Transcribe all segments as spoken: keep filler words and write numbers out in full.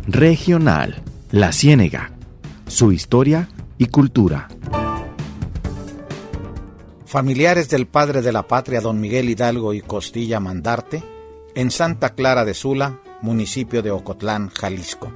Regional, La Ciénega, su historia y cultura. Familiares del padre de la patria, don Miguel Hidalgo y Costilla Mandarte, en Santa Clara de Sula, municipio de Ocotlán, Jalisco.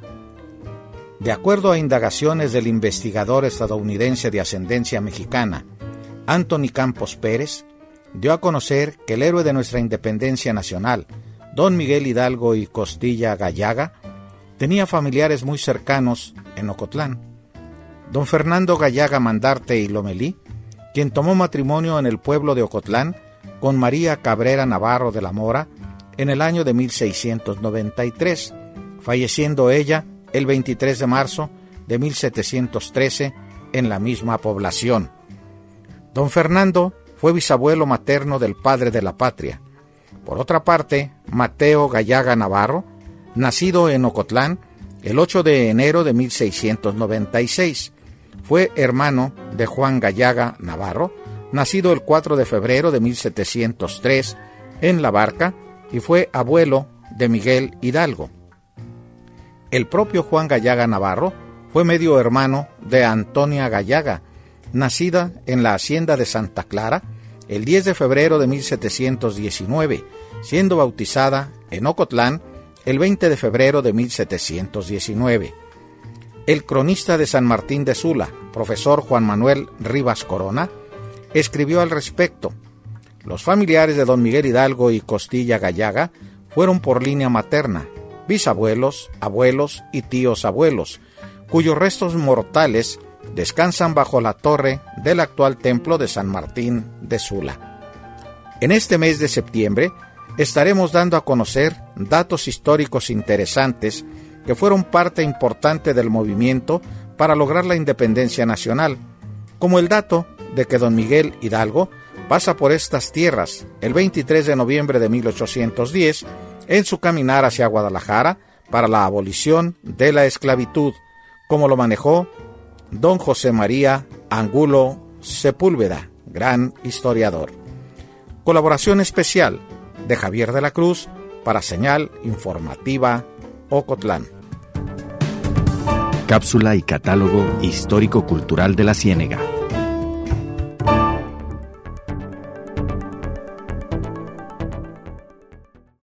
De acuerdo a indagaciones del investigador estadounidense de ascendencia mexicana, Anthony Campos Pérez, dio a conocer que el héroe de nuestra independencia nacional, don Miguel Hidalgo y Costilla Gallaga, tenía familiares muy cercanos en Ocotlán. Don Fernando Gallaga Mandarte y Lomelí, quien tomó matrimonio en el pueblo de Ocotlán con María Cabrera Navarro de la Mora en el año de mil seiscientos noventa y tres, falleciendo ella el veintitrés de marzo de mil setecientos trece en la misma población. Don Fernando fue bisabuelo materno del padre de la patria. Por otra parte, Mateo Gallaga Navarro, nacido en Ocotlán el ocho de enero de mil seiscientos noventa y seis, fue hermano de Juan Gallaga Navarro, nacido el cuatro de febrero de mil setecientos tres en La Barca, y fue abuelo de Miguel Hidalgo. El propio Juan Gallaga Navarro fue medio hermano de Antonia Gallaga, nacida en la hacienda de Santa Clara el diez de febrero de mil setecientos diecinueve, siendo bautizada en Ocotlán el veinte de febrero de mil setecientos diecinueve. El cronista de San Martín de Sula, profesor Juan Manuel Rivas Corona, escribió al respecto: los familiares de don Miguel Hidalgo y Costilla Gallaga fueron por línea materna, bisabuelos, abuelos y tíos abuelos, cuyos restos mortales descansan bajo la torre del actual templo de San Martín de Sula. En este mes de septiembre estaremos dando a conocer datos históricos interesantes que fueron parte importante del movimiento para lograr la independencia nacional, como el dato de que don Miguel Hidalgo pasa por estas tierras el veintitrés de noviembre de mil ochocientos diez en su caminar hacia Guadalajara para la abolición de la esclavitud, como lo manejó don José María Angulo Sepúlveda, gran historiador. Colaboración especial de Javier de la Cruz para Señal Informativa Ocotlán. Cápsula y catálogo histórico-cultural de La Ciénega.